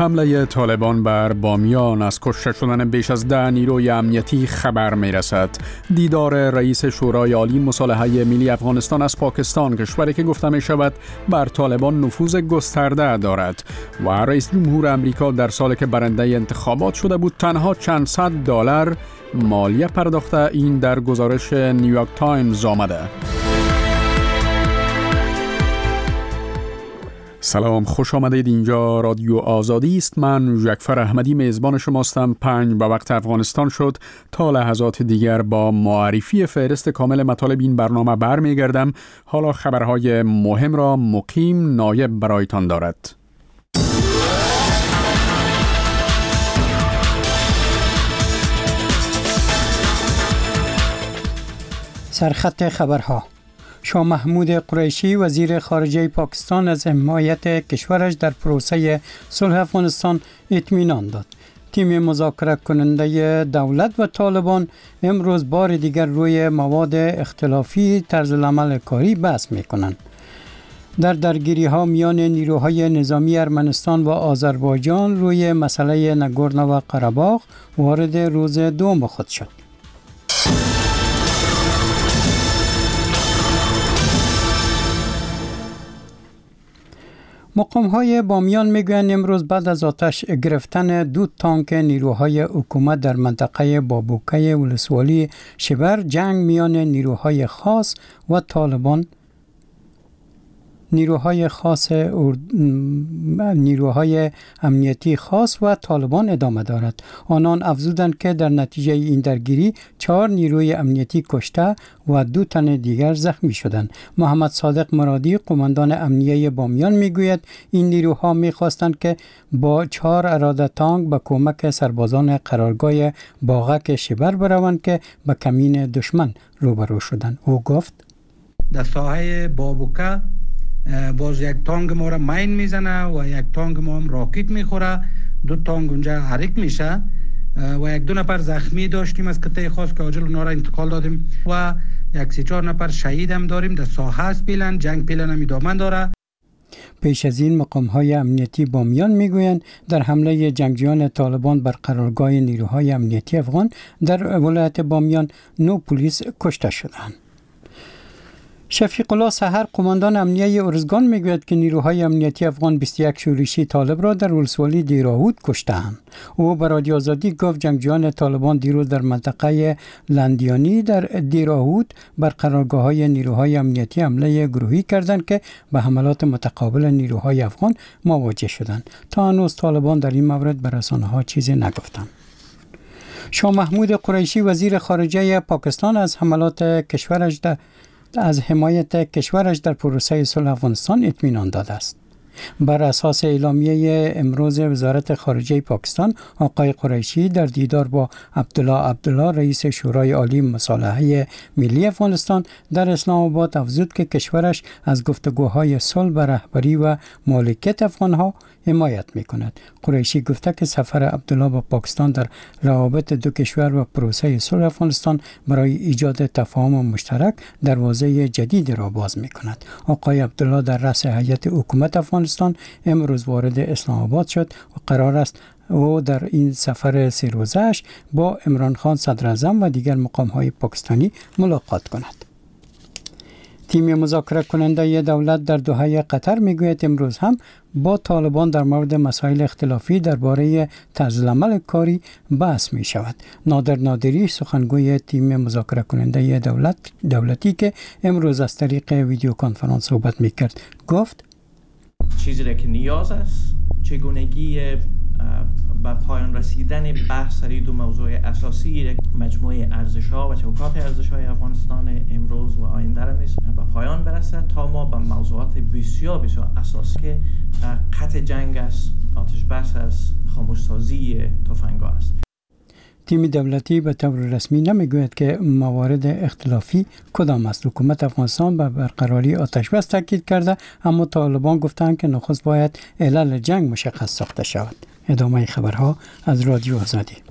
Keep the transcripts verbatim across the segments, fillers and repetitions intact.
حمله طالبان بر بامیان از کشته شدن بیش از ده نیروی امنیتی خبر می رسد. دیدار رئیس شورای عالی مصالحه ملی افغانستان از پاکستان، کشوری که گفته می شود بر طالبان نفوذ گسترده دارد، و رئیس جمهور امریکا در سالی که برنده انتخابات شده بود تنها چند صد دلار مالیه پرداخته، این در گزارش نیویورک تایمز آمده. سلام، خوش آمدید. اینجا رادیو آزادی است. من جعفر احمدی میزبان شماستم. پنج به وقت افغانستان شد. تا لحظات دیگر با معرفی فهرست کامل مطالب این برنامه برمیگردم. حالا خبرهای مهم را مقیم نایب برایتان دارد. سرخط خبرها: شاه محمود قریشی وزیر خارجه پاکستان از حمایت کشورش در پروسه صلح افغانستان اطمینان داد. تیم مذاکره کننده دولت و طالبان امروز بار دیگر روی مواد اختلافی طرز العمل کاری بحث می کنند. در درگیری ها میان نیروهای نظامی ارمنستان و آذربایجان روی مسئله نگورنو و قره‌باغ وارد روز دوم خود شد. مقام‌های بامیان میگویند امروز بعد از آتش گرفتن دو تانک نیروهای حکومت در منطقه بابوکه ولسوالی شبر، جنگ میان نیروهای خاص و طالبان نیروهای خاص نیروهای امنیتی خاص و طالبان ادامه دارد. آنان افزودند که در نتیجه این درگیری چهار نیروی امنیتی کشته و دو تن دیگر زخمی شدند. محمد صادق مرادی، قماندان امنیه بامیان، میگوید این نیروها میخواستند که با چهار اراده تانک به کمک سربازان قرارگاه باغک شبر بروند که به کمین دشمن روبرو شدند. او گفت در ساحه بابوکه باز یک تانک ما را مین میزنه و یک تانک ما هم راکت میخوره، دو تانک اونجا حریق میشه و یک دو نفر زخمی داشتیم از قطعه خاص که عاجل اونا را انتقال دادیم و یک سی چهار نفر شهید هم داریم. در ساحه است پیلن، جنگ پیلن هم ادامه داره. پیش از این مقام‌های امنیتی بامیان میگویند در حمله جنگجویان طالبان بر قرارگاه نیروهای امنیتی افغان در ولایت بامیان نو پلیس کشته شدند. شفیق الله سحر، قماندان امنیه ارزگان، میگوید که نیروهای امنیتی افغان بیست و یک شورشی طالب را در ولسوالی دیراهود کشتند. او به رادیو آزادی گفت جنگجویان طالبان دیروز در منطقه لندیانی در دیراهود بر قرارگاه‌های نیروهای امنیتی حمله گروهی کردند که به حملات متقابل نیروهای افغان مواجه شدند. تا هنوز طالبان در این مورد به رسانه‌ها چیزی نگفتند. شاه محمود قریشی وزیر خارجه پاکستان از حملات کشورش در از حمایت کشورش در پروسه صلح افغانستان اطمینان داده است. بر اساس اعلامیه امروز وزارت خارجه پاکستان، آقای قریشی در دیدار با عبدالله عبدالله رئیس شورای عالی مصالحه ملی افغانستان در اسلام آباد افزود که کشورش از گفتگوهای صلح به رهبری و مالکیت افغانها حمایت می‌کند. قریشی گفته که سفر عبدالله به پاکستان در روابط دو کشور و پروسه صلح افغانستان برای ایجاد تفاهم مشترک دروازه جدید را باز می‌کند. آقای عبدالله در رأس هیئت حکومت افغانستان امروز وارد اسلام آباد شد و قرار است او در این سفر سه روزه‌اش با عمران خان صدر اعظم و دیگر مقام‌های پاکستانی ملاقات کند. تیم مذاکره کننده دولت در دوحه قطر میگوید امروز هم با طالبان در مورد مسائل اختلافی درباره طرز العمل کاری بحث می شود. نادر نادری، سخنگوی تیم مذاکره کننده دولت دولتی که امروز از طریق ویدیو کنفرانس صحبت می کرد، گفت چیزی را که نیاز است چگونگی به پایان رسیدن بحث سر دو موضوع اساسی مجموعه ارزش‌ها و چوکات ارزش‌های افغانستان امروز و آینده را به پایان برسد تا ما به موضوعات بسیار بسیار اساسی که قطع جنگ است، آتش بس است، خاموش‌سازی تفنگ‌ها است. تیم دولتی به طور رسمی نمیگوید که موارد اختلافی کدام است. حکومت افغانستان به برقراری آتش بس تاکید کرده، اما طالبان گفتند که نخست باید علل جنگ مشخص ساخته شود. ادامه خبرها از رادیو آزادی.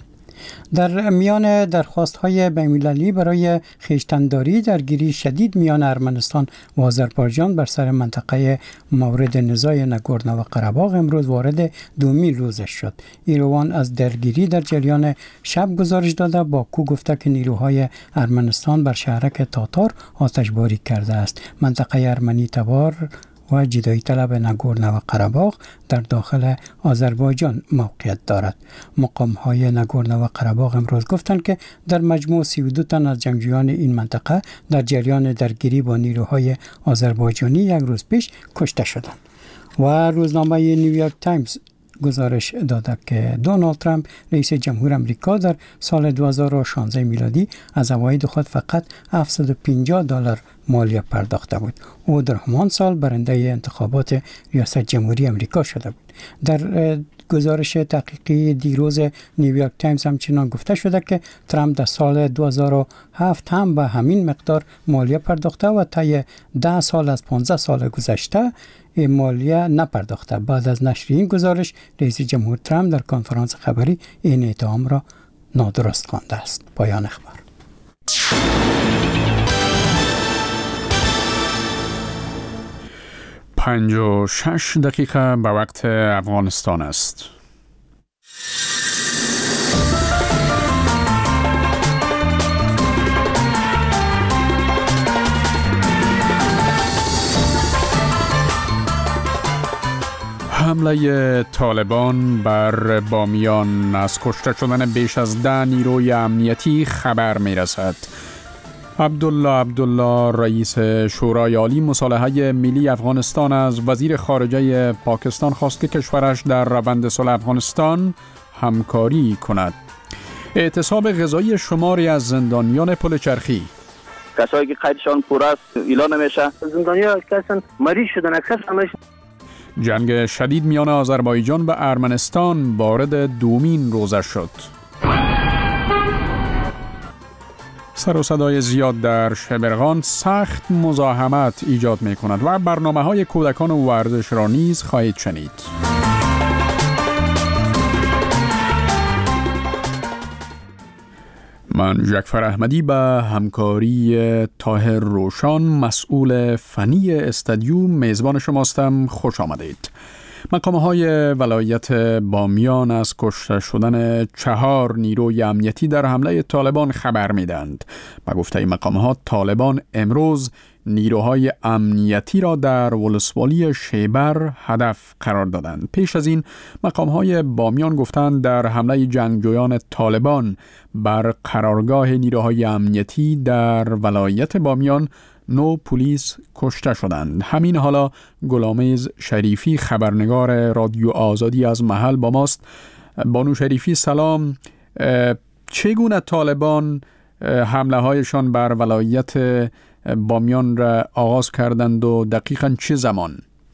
در میان درخواست‌های بین‌المللی برای خویشتن‌داری درگیری شدید میان ارمنستان و آذربایجان بر سر منطقه مورد نزاع نگورنو و قره‌باغ امروز وارد دومین روزش شد. ایروان از درگیری در جریان شب گزارش داده، باکو گفته که نیروهای ارمنستان بر شهرک تاتار آتشباری کرده است. منطقه ارمنی تبار و جدایی طلب نگورنو و قره‌باغ در داخل آذربایجان موقعیت دارد. مقام‌های نگورنو و قره‌باغ امروز گفتند که در مجموع سی و دو تن از جنگجویان این منطقه در جریان درگیری با نیروهای آذربایجانی یک روز پیش کشته شدند. و روزنامه نیویورک تایمز گزارش داده که دونالد ترامپ رئیس جمهور آمریکا در سال دو هزار و شانزده میلادی از عواید خود فقط هفتصد و پنجاه دلار مالیه پرداخته بود. او در همان سال برنده انتخابات ریاست جمهوری آمریکا شده بود. در گزارش تحقیقی دیروز نیویورک تایمز همچنان گفته شده که ترامپ در سال دو هزار و هفت هم به همین مقدار مالیه پرداخته و طی ده سال از پانزده سال گذشته مالیه نپرداخته. بعد از نشر این گزارش رئیس جمهور ترامپ در کنفرانس خبری این اتهام را نادرست خوانده است. پایان اخبار. پنج و شش دقیقه به وقت افغانستان است. حمله طالبان بر بامیان از کشته شدن بیش از ده نیروی امنیتی خبر می رسد. عبدالله عبدالله رئیس شورای عالی مصالحه ملی افغانستان از وزیر خارجه پاکستان خواست که کشورش در روند صلح افغانستان همکاری کند. اعتصاب غذایی شماری از زندانیان پل چرخی. کسایی که قیدشان پور است اعلان نمیشه. زندانیان اکثرا مریض شدن، اکثرا جنگ شدید میان آذربایجان و ارمنستان وارد دومین روزه شد. سر و صدای زیاد در شبرغان سخت مزاحمت ایجاد می کند و برنامه های کودکان و ورزش را نیز خواهید شنید. من جعفر احمدی به همکاری طاهر روشان مسئول فنی استودیو میزبان شماستم. خوش آمدید. مقام‌های ولایت بامیان از کشته شدن چهار نیروی امنیتی در حمله طالبان خبر می‌دهند. به گفته مقام‌ها طالبان امروز نیروهای امنیتی را در ولسوالی شیبر هدف قرار دادند. پیش از این مقام‌های بامیان گفتند در حمله جنگجویان طالبان بر قرارگاه نیروهای امنیتی در ولایت بامیان نو پلیس کشته شدند. همین حالا گلامیز شریفی خبرنگار رادیو آزادی از محل با ماست. بانو شریفی سلام. چگونه طالبان حمله هایشان بر ولایت بامیان را آغاز کردند و دقیقاً چه زمان؟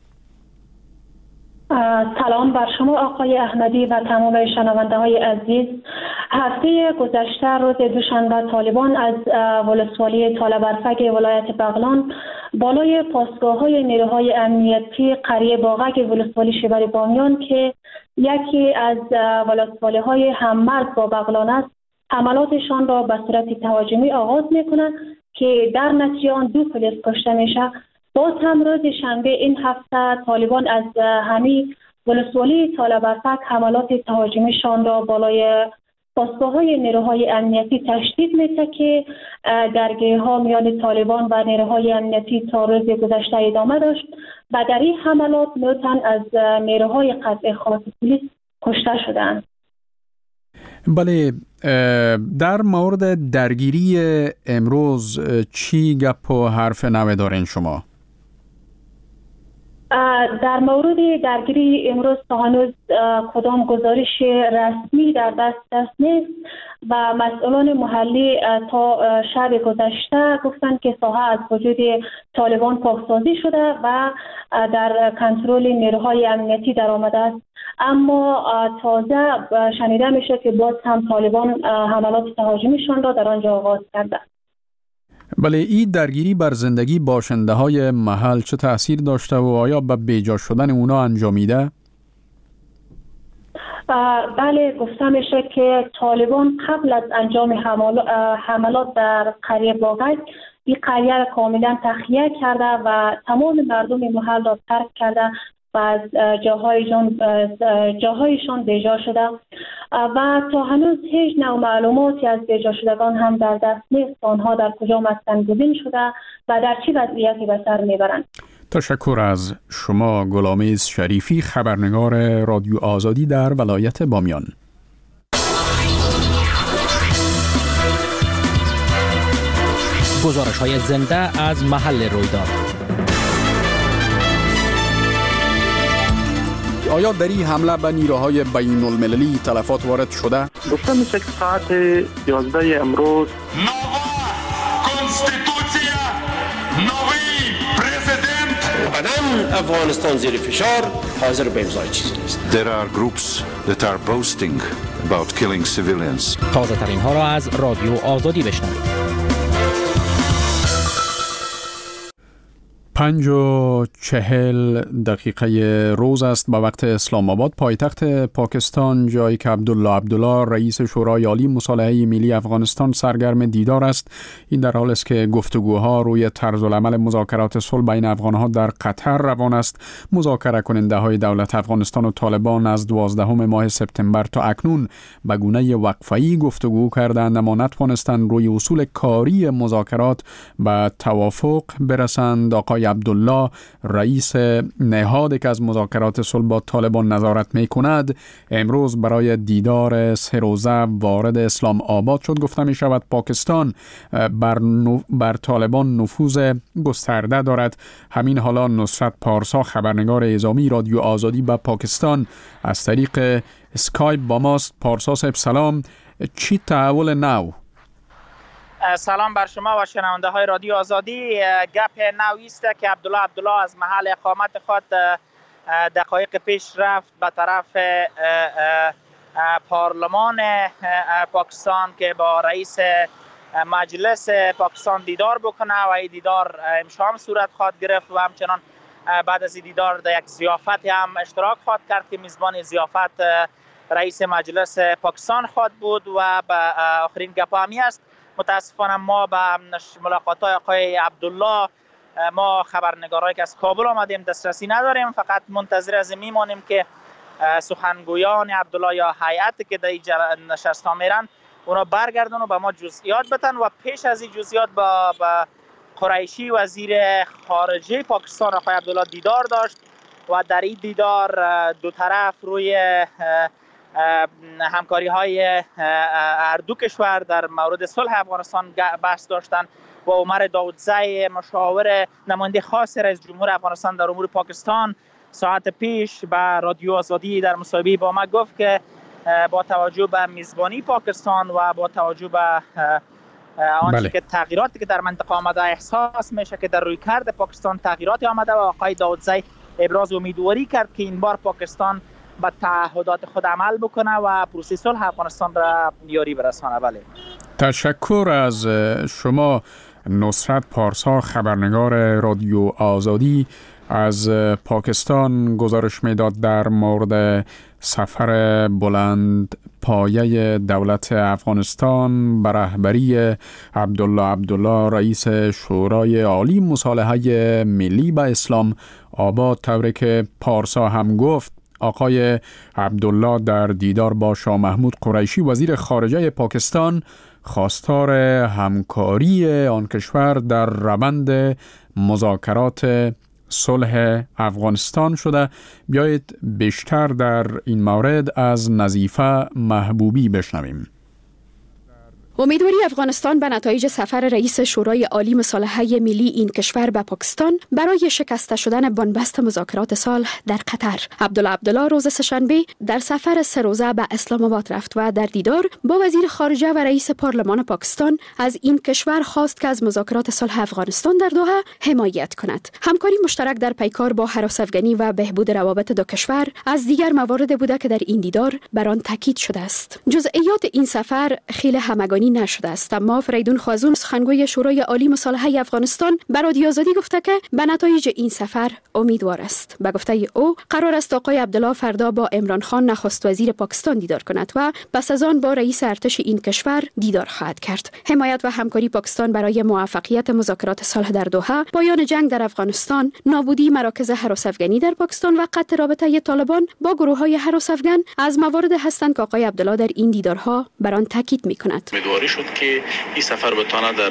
سلام بر شما آقای احمدی و تمام شنونده های عزیز. هفته گذشته روز دوشنبه طالبان از ولسوالی طالبرفک ولایت بغلان بالای پاسگاه های نیروهای امنیتی قریه باغک ولسوالی شیبر بامیان که یکی از ولسوالی های هممرز با بغلان است حملاتشان را به صورت تهاجمی آغاز میکنند که در نتیجه آن دو پلیس کشته میشه. باز هم روز شنبه این هفته طالبان از همین ولسوالی طالبرفک حملات تهاجمیشان را بالای پاسگاه‌های نیروهای امنیتی تشدید می‌کنه که درگیری‌ها میان طالبان و نیروهای امنیتی تا روز گذشته ادامه داشت و در این حملات نه تن از نیروهای قطع خاص پلیس کشته شدند. بله، در مورد درگیری امروز چی گپ و حرف نوه دارین شما؟ در مورد درگیری امروز تا هنوز کدام گزارش رسمی در دست دست نیست و مسئولان محلی تا شب گذشته گفتند که ساحه از وجود طالبان پاکسازی شده و در کنترل نیروهای امنیتی در آمده است. اما تازه شنیده میشه که باز هم طالبان حملات تهاجمیشان را در آنجا آغاز کرده. بله، این درگیری بر زندگی باشنده های محل چه تأثیر داشته و آیا به بیجا شدن اونا انجامیده؟ بله، گفته میشه که طالبان قبل از انجام حملات در قریه باغک این قریه را کاملا تخلیه کرده و تمام مردم محل را ترک کرده و از جاهایشان جاهایشان بیجا شده و تا هنوز هیچ نوع معلوماتی از بیجا شدگان هم در دست نیست. آنها در کجا مسکن گزین شده و در چه وضعیتی به سر میبرند. تشکر از شما گلامیز شریفی، خبرنگار رادیو آزادی در ولایت بامیان. گزارش های زنده از محل رویداد. آیا در این حمله به نیروهای بین المللی تلفات وارد شده؟ گفته میشه که ساعت یازده امروز نووا کنستیتوسیا نوی پرزیدنت قدم افغانستان زیر فشار حاضر به امضای چیزی نیست. There are groups that are boasting about killing civilians. تازه ترین ها را از رادیو آزادی بشنوید. پنج و چهل دقیقه روز است به وقت اسلام آباد، پایتخت پاکستان، جایی که عبدالله عبدالله رئیس شورای عالی مصالحه ملی افغانستان سرگرم دیدار است. این در حالی است که گفتگوها روی طرز العمل مذاکرات صلح بین افغانها در قطر روان است. مذاکره کننده های دولت افغانستان و طالبان از دوازدهم ماه سپتامبر تا اکنون به گونه وقفه‌ای گفتگو کردند، اما نتوانستند روی اصول کاری مذاکرات به توافق برسند. آقای عبدالله رئیس نهادی که از مذاکرات صلح با طالبان نظارت می کند امروز برای دیدار سه روزه وارد اسلام آباد شد. گفته می شود پاکستان بر, نو... بر طالبان نفوذ گسترده دارد. همین حالا نصرت پارسا، خبرنگار اعزامی رادیو آزادی به پاکستان، از طریق اسکایپ با ماست. پارسا صاحب سلام، چی تحول نو؟ سلام بر شما و شنونده های رادیو آزادی. گپ نوی است که عبدالله عبدالله از محل اقامت خود دقایق پیش رفت به طرف پارلمان پاکستان که با رئیس مجلس پاکستان دیدار بکنه و این دیدار امشام صورت خواهد گرفت و همچنان بعد از این دیدار در یک ضیافت هم اشتراک خواهد کرد که میزبان ضیافت رئیس مجلس پاکستان خواهد بود و به آخرین گپ همی است. متاسفانه ما به ملاقات های آقای عبدالله، ما خبرنگارایی که از کابل آمدیم دسترسی نداریم، فقط منتظر از میمانیم که سخنگویان عبدالله یا هیئتی که در این نشست ها میرن اونا برگردن و به ما جزئیات بتن و پیش از این جزئیات با, با قریشی وزیر خارجه پاکستان آقای عبدالله دیدار داشت و در این دیدار دو طرف روی همکاری های هر دو کشور در مورد صلح افغانستان بحث داشتن و عمر داودزی مشاور نماینده خاص رئیس جمهور افغانستان در امور پاکستان ساعت پیش به رادیو آزادی در مصاحبه با ما گفت که با توجه به میزبانی پاکستان و با توجه به آنچه بله. که تغییراتی که در منطقه آمده احساس میشه که در رویکرد پاکستان تغییراتی آمده و آقای داودزی ابراز امیدواری کرد که این بار پاکستان به تعهدات خود عمل بکنه و پروسه صلح افغانستان را یاری برسانه. بله. تشکر از شما نصرت پارسا، خبرنگار رادیو آزادی از پاکستان، گزارش میداد در مورد سفر بلند پایه دولت افغانستان به رهبری عبدالله عبدالله رئیس شورای عالی مصالحه ملی به اسلام آباد. طوری که پارسا هم گفت، آقای عبدالله در دیدار با شاه محمود قریشی وزیر خارجه پاکستان خواستار همکاری آن کشور در روند مذاکرات صلح افغانستان شده. بیایید بیشتر در این مورد از نظیفه محبوبی بشنویم. امیدواری افغانستان به نتایج سفر رئیس شورای عالی مصالحه ملی این کشور به پاکستان برای شکسته شدن بنبست مذاکرات صلح در قطر. عبدالله عبدالله روز سه‌شنبه در سفر سه روزه به اسلام آباد رفت و در دیدار با وزیر خارجه و رئیس پارلمان پاکستان از این کشور خواست که از مذاکرات صلح افغانستان در دوحه حمایت کند. همکاری مشترک در پیکار با هراس‌افغانی و بهبود روابط دو کشور از دیگر موارد بوده که در این دیدار بر آن تاکید شده است. جزئیات این سفر خیلی همگانی بیانی نشده است. اما فریدون خازون سخنگوی شورای عالی مصالحه افغانستان به رادیو آزادی گفته که به نتایج این سفر امیدوار است. به گفته او قرار است آقای عبدالله فردا با عمران خان نخست وزیر پاکستان دیدار کند و پس از آن با رئیس ارتش این کشور دیدار خواهد کرد. حمایت و همکاری پاکستان برای موفقیت مذاکرات صلح در دوحه، پایان جنگ در افغانستان، نابودی مراکز هراس افغانی در پاکستان و قطع رابطه طالبان با گروه‌های هراس افغان از موارد هستند که آقای عبدالله در این دیدارها بر آن تاکید می‌کند. امیدواری شد که این سفر بتواند در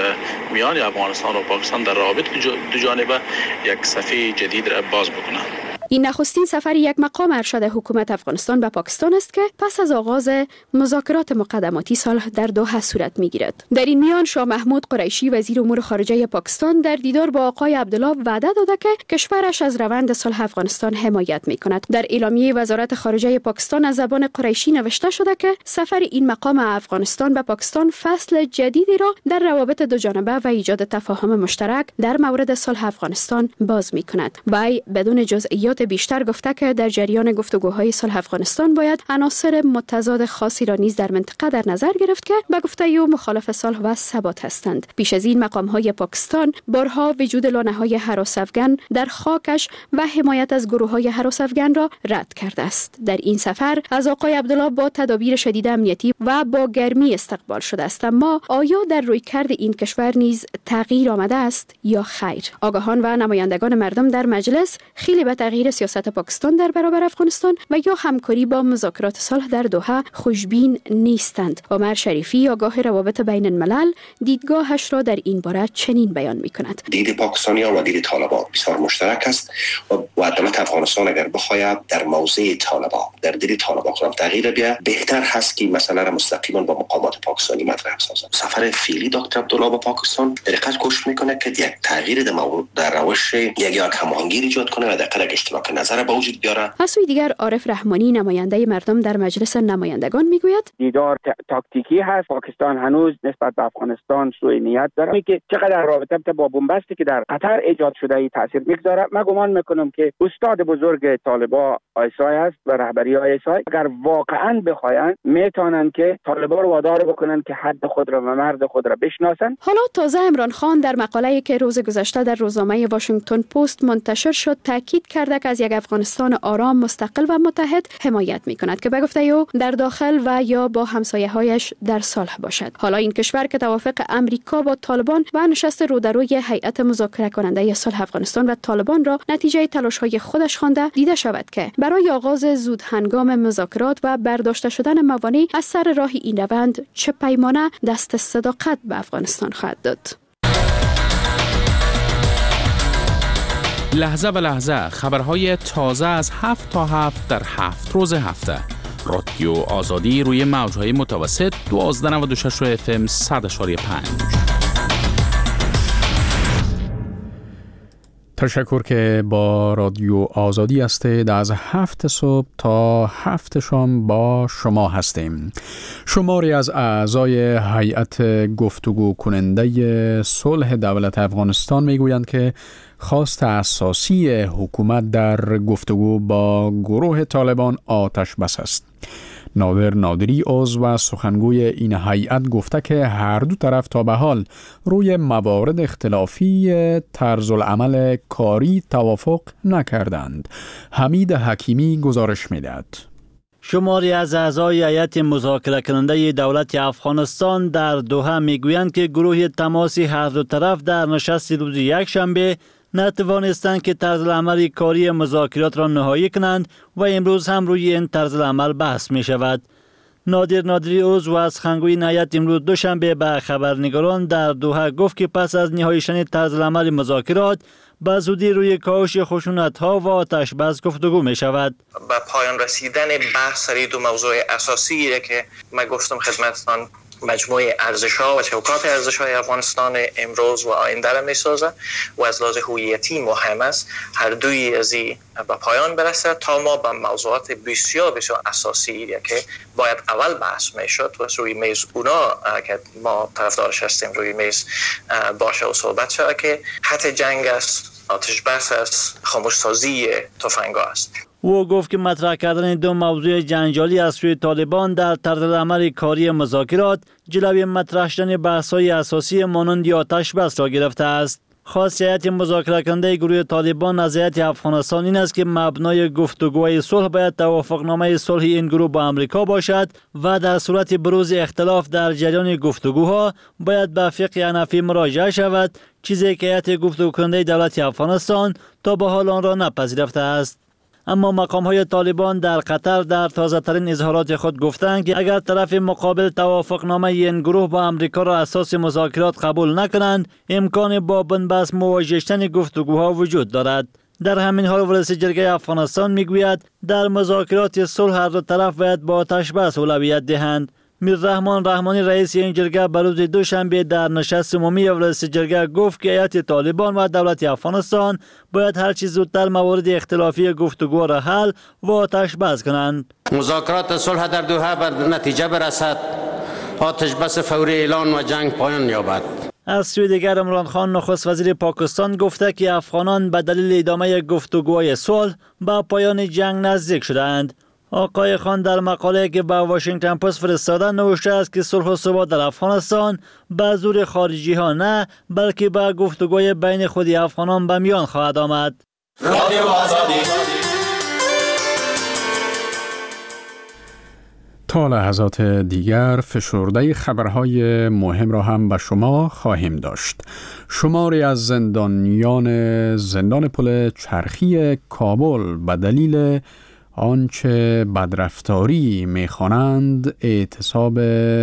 میان افغانستان و پاکستان در روابط دو جانبه یک صفحه جدید را باز بکنند. این نخستین سفر یک مقام ارشد حکومت افغانستان به پاکستان است که پس از آغاز مذاکرات مقدماتی صلح در دوحه صورت می‌گیرد. در این میان شاه محمود قریشی وزیر امور خارجه پاکستان در دیدار با آقای عبدالله وعده داده که کشورش از روند صلح افغانستان حمایت می‌کند. در اعلامیه وزارت خارجه پاکستان از زبان قریشی نوشته شده که سفر این مقام افغانستان به پاکستان فصل جدیدی را در روابط دو جانبه و ایجاد تفاهم مشترک در مورد صلح افغانستان باز می‌کند. وی بدون جزئیات بیشتر گفته که در جریان گفتگوهای صلح افغانستان باید عناصر متضاد خاصی را نیز در منطقه در نظر گرفت که به گفته او مخالف صلح و ثبات هستند. پیش از این مقام‌های پاکستان بارها وجود لانه‌های هراس افغان در خاکش و حمایت از گروه‌های هراس افغان را رد کرده است. در این سفر از آقای عبدالله با تدابیر شدید امنیتی و با گرمی استقبال شده است، اما آیا در رویکرد این کشور نیز تغییر آمده است یا خیر؟ آگاهان و نمایندگان مردم در مجلس خیلی به تغییر سیاست پاکستان در برابر افغانستان و یا همکاری با مذاکرات صلح در دوحه خوشبین نیستند. عمر شریفی آگاه روابط بین الملل دیدگاهش را در این باره چنین بیان می‌کند. دید پاکستانیان و دید طالبان بسیار مشترک است و دولت افغانستان اگر بخواید در موضع طالبان در دید طالبان خودم تغییر بیاره، بهتر هست که مسئله را مستقیما با مقامات پاکستانی مطرح سازد. سفر فعلی دکتر عبدالله به پاکستان در حقیقت کوشش می‌کنه که یک تغییر در موضوع در روش یک یا هماهنگی ایجاد کنه و در قلق اشتراک نظر به وجود بیاره. از سوی دیگر عارف رحمانی نماینده مردم در مجلس نمایندگان میگوید دیدار تاکتیکی هست. پاکستان هنوز نسبت به افغانستان سوء نیت داره که چقدر رابطه با بنبستی که در قطر ایجاد شده ای تاثیر میگذاره. من گمان میکنم که استاد بزرگ طالبان آیسای است و رهبری آیسای اگر واقعا بخواین میتونن که طالبان رو وادار بکنن که حد خود را و مرد خود را بشناسن. حالا تازه عمران خان در مقاله‌ای که روز گذشته در روزنامه واشنگتن پست منتشر شد تاکید کرده که از یک افغانستان آرام، مستقل و متحد حمایت می‌کند که به گفته او در داخل و یا با همسایه‌هایش در صلح باشد. حالا این کشور که توافق امریکا با طالبان و نشست رودروی هیئت مذاکره کننده صلح افغانستان و طالبان را نتیجه تلاش‌های خودش خوانده، دیده شود که برای آغاز زود هنگام مذاکرات و برداشته شدن موانع از سر راه این روند چه پیمانه دست صداقت به افغانستان خواهد داد. لحظه به لحظه خبرهای تازه از هفت تا هفت در هفت روز هفته. رادیو آزادی روی موجهای متوسط دوازده و نود و شش اف ام صد و پنج. تشکر که با رادیو آزادی هستید. از هفت صبح تا هفت شام با شما هستیم. شماری از اعضای هیئت گفتگو کننده صلح دولت افغانستان میگویند که خواست اساسی حکومت در گفتگو با گروه طالبان آتش بس است. نادر نادری عضو و سخنگوی این هیئت گفته که هر دو طرف تا به حال روی موارد اختلافی طرز العمل کاری توافق نکردند. حمید حکیمی گزارش می‌دهد. شماری از اعضای هیئت مذاکره کننده دولت افغانستان در دوحه میگویند که گروه تماسی هر دو طرف در نشست روز یک شنبه نتوانستند که طرز العمل کاری مذاکرات را نهایی کنند و امروز هم روی این طرز العمل بحث می شود. نادر نادری عضو از سخنگوی هیئت امروز دوشنبه به خبرنگاران در دوحه گفت که پس از نهایی شدن طرز العمل مذاکرات به زودی روی کاهش خشونت‌ها و آتش بس گفتگو می شود. به پایان رسیدن بحث سر دو موضوع اساسی که من گفتم خدمتتان مجموعه ارزش‌ها و چوکات ارزش‌های افغانستان امروز و آینده را می‌سازد و از لحاظ هویتی مهم است هر دوی از این به پایان برسد تا ما به موضوعات بسیار بسیار اساسی که باید اول بحث میشد و روی میز اونا که ما طرفدارش هستیم روی میز باشه و صحبت شود که حتی جنگ است، آتش بس است، خاموش‌سازی تفنگ‌ها است. او گفت که مطرح کردن دو موضوع جنجالی از سوی طالبان در طرز عمل کاری مذاکرات جلوی مطرح شدن بحث‌های اساسی مانند آتش بس را گرفته است. خاصیت مذاکره کننده گروه طالبان از هیئت افغانستان این است که مبنای گفتگوهای صلح باید توافقنامه صلح این گروه با امریکا باشد و در صورت بروز اختلاف در جریان گفتگوها باید به فقه حنفی مراجعه شود، چیزی که هیئت گفتگو کننده دولت افغانستان تا به حال آن را نپذیرفته است. اما مقام‌های طالبان در قطر در تازه‌ترین اظهارات خود گفتند که اگر طرف مقابل توافقنامه این گروه با امریکا را اساس مذاکرات قبول نکنند، امکان با بنبست مواجه شدن گفتگوها وجود دارد. در همین حال رئیس جرگه افغانستان میگوید در مذاکرات صلح هر دو طرف باید با آتش بس اولویت دهند. میررحمان رحمانی رئیس این جرگه به روز دوشنبه در نشست عمومی رئیس جرگه گفت که هیئت طالبان و دولت افغانستان باید هر چیز زودتر موارد اختلافی گفتگو را حل و آتش بس کنند. مذاکرات صلح در دوحه به نتیجه برسد، آتش بس فوری اعلان و جنگ پایان یابد. از سوی دیگر عمران خان نخست وزیر پاکستان گفته که افغانان به دلیل ادامه گفتگوهای صلح به پایان جنگ نزدیک شدند. آقای خان در مقاله که به واشنگتن پست فرستاده نوشته است که صلح و ثبات در افغانستان به زور خارجی ها نه بلکه به گفتگوی بین خود افغانان به میان خواهد آمد. رادیو آزادی. تا لحظات دیگر فشرده خبرهای مهم را هم به شما خواهیم داشت. شماری از زندانیان زندان پل چرخی کابل به دلیل آنچه بدرفتاری می‌خوانند اعتصاب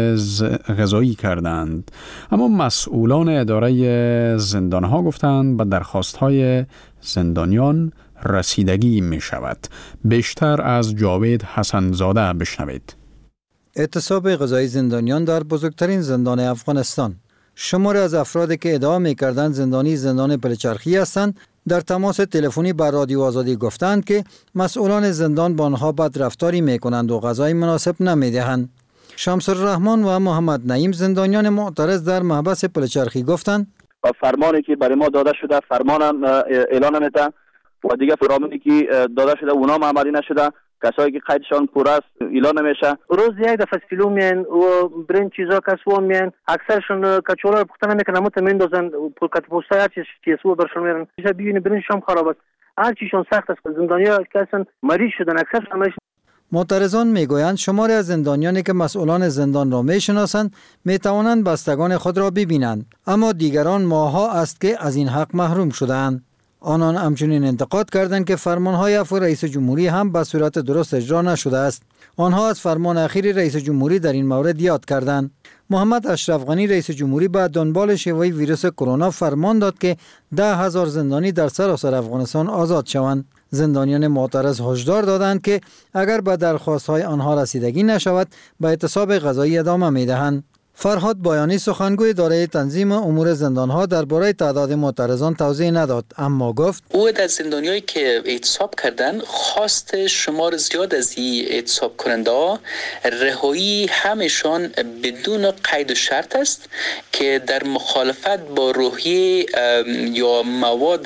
غذایی کردند، اما مسئولان اداره زندانها گفتند به درخواست‌های زندانیان رسیدگی می‌شود. بیشتر از جاوید حسن‌زاده بشنوید. اعتصاب غذایی زندانیان در بزرگترین زندان افغانستان. شماری از افرادی که ادعا می‌کردند زندانی زندان پلچرخی هستند در تماس تلفنی با رادیو آزادی گفتند که مسئولان زندان با آنها بدرفتاری میکنند و غذای مناسب نمیدهند. شمس الرحمن و محمد نعیم زندانیان معترض در محبس پلچرخی گفتند فرمانی که برای ما داده شده فرمان اعلان نمیده و دیگه فرمانی که داده شده اونا هم عملی نشده، کسایی که قیدشان پر است اعلان نمیشه. روز یک دفعه کیلو میان و برین چیزا کسو میان، اکثرشون کچولا پختن نمیکنن، مت میندازن پولکت پوستا هر چیز چیزو برشون میرن. میشه ببینید برینشون خراب است. هر چیشون سخت است. زندانیا که اصلا مریض شدن، اکثرشون مریض. معترضان میگویند شماری از زندانیانی که مسئولان زندان را میشناسند میتوانند بستگان خود را ببینند، اما دیگران ماها است که از این حق محروم شدند. آنان همچنین انتقاد کردند که فرمانهای عفو رئیس جمهوری هم به صورت درست اجرا نشده است. آنها از فرمان اخیر رئیس جمهوری در این مورد یاد کردند. محمد اشرف غنی رئیس جمهوری به دنبال شیوع ویروس کرونا فرمان داد که ده هزار زندانی در سراسر افغانستان آزاد شوند. زندانیان معترض هشدار دادند که اگر به درخواست‌های آنها رسیدگی نشود به اعتصاب غذایی ادامه می‌دهند. فرهاد بایانی سخنگوی اداره تنظیم امور زندانها درباره تعداد معترضان توضیح نداد، اما گفت او از زندانیایی که اعتصاب کردند خواست شمار زیاد از این اعتصاب کننده ها رهایی همشان بدون قید و شرط است که در مخالفت با روحیه یا مواد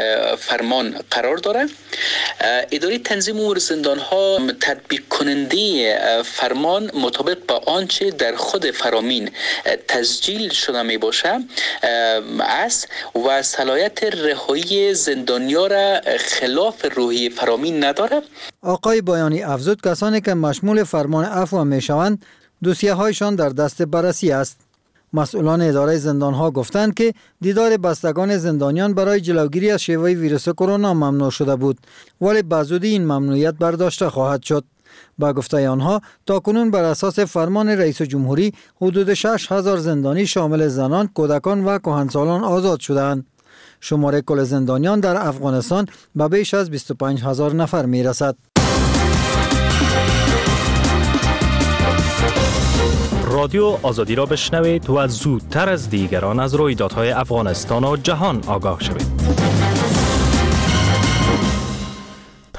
فرمان قرار داره. اداره تنظیم امور زندانها تطبیق کننده فرمان مطابق با آنچه در خود فرامین تسجیل شده می باشه است و صلاحیت رهایی زندانیا را خلاف روحیه فرامین نداره. آقای بایانی افزود کسانی که مشمول فرمان عفو می شوند دوسیه هایشان در دست بررسی است. مسئولان اداره زندانها گفتند که دیدار بستگان زندانیان برای جلوگیری از شیوع ویروس کرونا ممنوع شده بود، ولی به زودی این ممنوعیت برداشته خواهد شد. با گفته آنها تاکنون بر اساس فرمان رئیس جمهوری حدود شش هزار زندانی شامل زنان، کودکان و کهنسالان آزاد شدند. شمار کل زندانیان در افغانستان به بیش از بیست و پنج هزار نفر می رسد. رادیو آزادی را بشنوید و زودتر از دیگران از رویدادهای افغانستان و جهان آگاه شوید.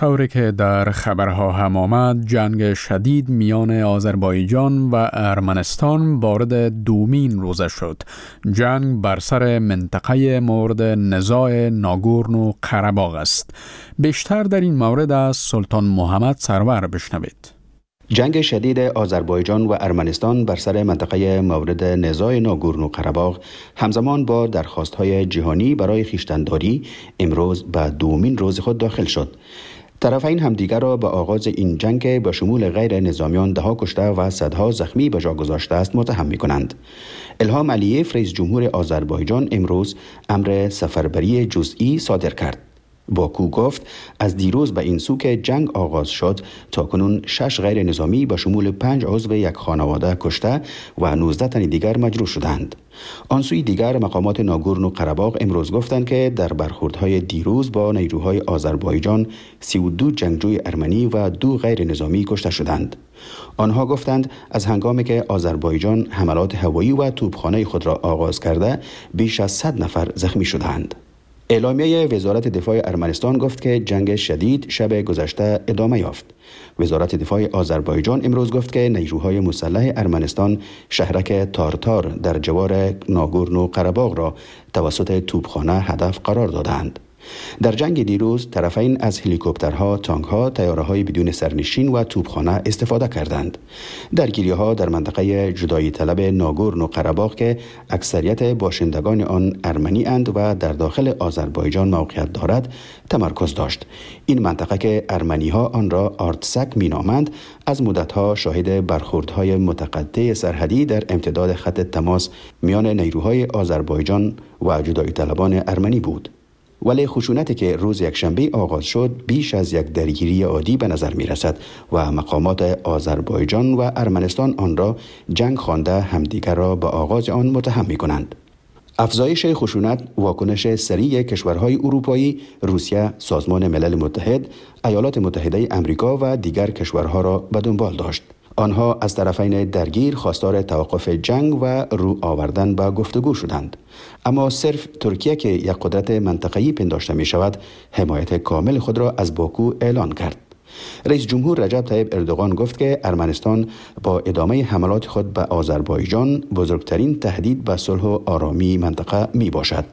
طوری که در خبرها هم آمد، جنگ شدید میان آذربایجان و ارمنستان وارد دومین روزه شد. جنگ بر سر منطقه مورد نزاع ناگورنو قره‌باغ است. بیشتر در این مورد از سلطان محمد سرور بشنوید. جنگ شدید آذربایجان و ارمنستان بر سر منطقه مورد نزاع ناگورنو قره‌باغ همزمان با درخواست‌های جهانی برای خویشتن‌داری امروز به دومین روز خود داخل شد. طرفین همدیگر را به آغاز این جنگ به شمول غیر نظامیان دهها کشته و صدها زخمی به جا گذاشته است متهم می‌کنند. الهام علییف رئیس جمهور آذربایجان امروز امر سفربری جزئی صادر کرد. باکو گفت از دیروز به این سو که جنگ آغاز شد تا کنون شش غیر نظامی به شمول پنج عضو یک خانواده کشته و نوزده تن دیگر مجروح شدند. آن سوی دیگر مقامات ناگورنو قره‌باغ امروز گفتند که در برخوردهای دیروز با نیروهای آذربایجان سی و دو جنگجوی ارمنی و دو غیر نظامی کشته شدند. آنها گفتند از هنگامی که آذربایجان حملات هوایی و توپخانه خود را آغاز کرده بیش از صد نفر زخمی شدند. اعلامیه وزارت دفاع ارمنستان گفت که جنگ شدید شب گذشته ادامه یافت. وزارت دفاع آذربایجان امروز گفت که نیروهای مسلح ارمنستان شهرک تارتار در جوار ناگورنو قره‌باغ را توسط توپخانه هدف قرار دادند. در جنگ دیروز طرفین از هلیکوپترها، تانکها، طیاره‌های بدون سرنشین و توپخانه استفاده کردند. درگیری‌ها در منطقه جدایی طلب ناگورنو قره‌باغ که اکثریت باشندگان آن ارمنی اند و در داخل آذربایجان موقعیت دارد تمرکز داشت. این منطقه که ارمنی‌ها آن را آرتسک می‌نامند از مدت‌ها شاهد برخوردهای متقطع سرحدی در امتداد خط تماس میان نیروهای آذربایجان و جدایی طلبان ارمنی بود. ولی خشونتی که روز یکشنبه آغاز شد بیش از یک درگیری عادی به نظر می رسد و مقامات آذربایجان و ارمنستان آن را جنگ خوانده همدیگر را به آغاز آن متهم می کنند. افزایش خشونت واکنش سریع کشورهای اروپایی، روسیه، سازمان ملل متحد، ایالات متحده آمریکا و دیگر کشورها را به دنبال داشت. آنها از طرفین درگیر خواستار توقف جنگ و رو آوردن به گفتگو شدند. اما صرف ترکیه که یک قدرت منطقه‌ای پنداشته می شود، حمایت کامل خود را از باکو اعلان کرد. رئیس جمهور رجب طیب اردوغان گفت که ارمنستان با ادامه حملات خود به آذربایجان بزرگترین تهدید به صلح و آرامی منطقه می باشد.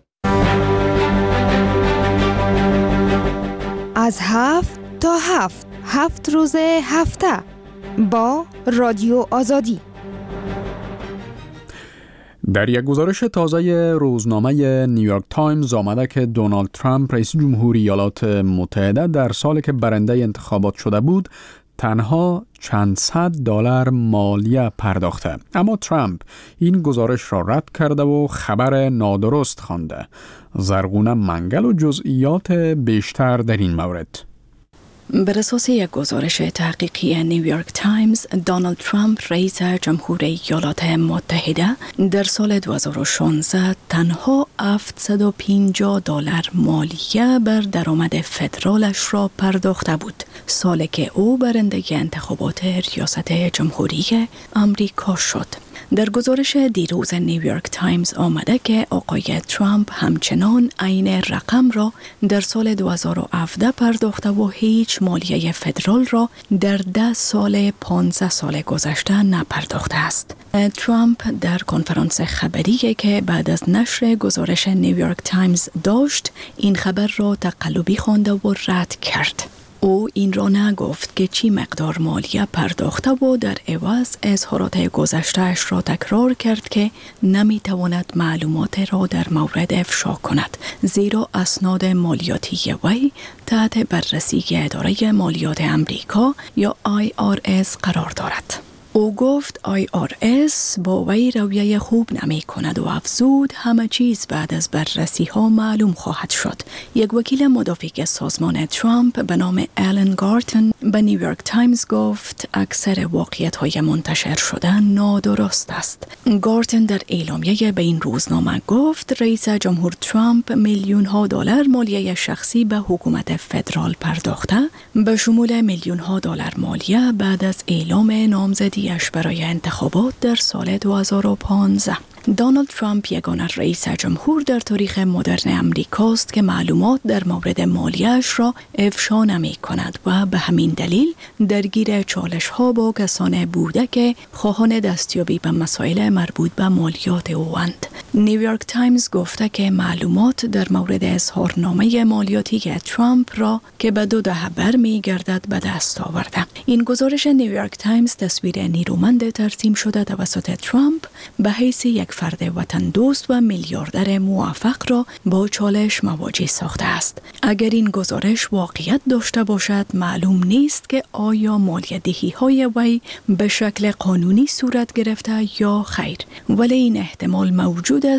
از هفت تا هفت هفت روز هفته با رادیو آزادی. در یک گزارش تازه روزنامه نیویورک تایمز آمده که دونالد ترامپ رئیس جمهوری ایالات متحده در سالی که برنده انتخابات شده بود تنها چند صد دلار مالیه پرداخته. اما ترامپ این گزارش را رد کرده و خبر نادرست خوانده. زرغونه منگل و جزئیات بیشتر در این مورد. بر اساس یک گزارش تحقیقی نیویورک تایمز، دونالد ترامپ رئیس جمهور ایالات متحده در سال دو هزار و شانزده تنها هفتصد و پنجاه دلار مالیه بر درآمد فدرالش را پرداخته بود، سالی که او برنده انتخابات ریاست جمهوری آمریکا شد. در گزارش دیروز نیویورک تایمز آمده که آقای ترامپ همچنان عین رقم را در سال دو هزار و هفده پرداخته و هیچ مالیه فدرال را در ده سال پانزده سال گذشته نپرداخته است. ترامپ در کنفرانس خبری که بعد از نشر گزارش نیویورک تایمز داشت، این خبر را تقلبی خوانده و رد کرد. او این را نگفت که چی مقدار مالیه پرداخته و در عوض اظهارات گذشته‌اش را تکرار کرد که نمیتواند معلومات را در مورد افشا کند، زیرا اسناد مالیاتی وی تحت بررسی اداره مالیات امریکا یا آی آر اس قرار دارد. او گفت آی آر اس با وی رویه خوب نمی کند و افزود همه چیز بعد از بررسی ها معلوم خواهد شد. یک وکیل مدافع سازمان ترامپ به نام آلن گارتن به نیویورک تایمز گفت اکثر واقعیت های منتشر شده نادرست است. گارتن در اعلامیه به این روزنامه گفت رئیس جمهور ترامپ میلیون ها دلار مالیه شخصی به حکومت فدرال پرداخته، به شمول میلیون ها دلار مالیه بعد از اعلام نامزدی اش برای انتخابات در سال دو هزار و پانزده. دونالد ترامپ یگانه رئیس جمهور در تاریخ مدرن امریکاست که معلومات در مورد مالیه‌اش را افشا نمی کند و به همین دلیل درگیر چالش ها با کسان بوده که خواهان دستیابی به مسائل مربوط به مالیات اوند. نیویورک تایمز گفته که معلومات در مورد اظهارنامه مالیاتی که ترامپ را که به دو دهه برمی گردد به دست آورده. این گزارش نیویورک تایمز تصویر نیرومند ترسیم شده توسط ترامپ به حیث یک فرد وطن دوست و میلیاردر موفق را با چالش مواجه ساخته است. اگر این گزارش واقعیت داشته باشد، معلوم نیست که آیا مالیات‌دهی های وی به شکل قانونی صورت گرفته یا خیر، ولی این احتمال موجود است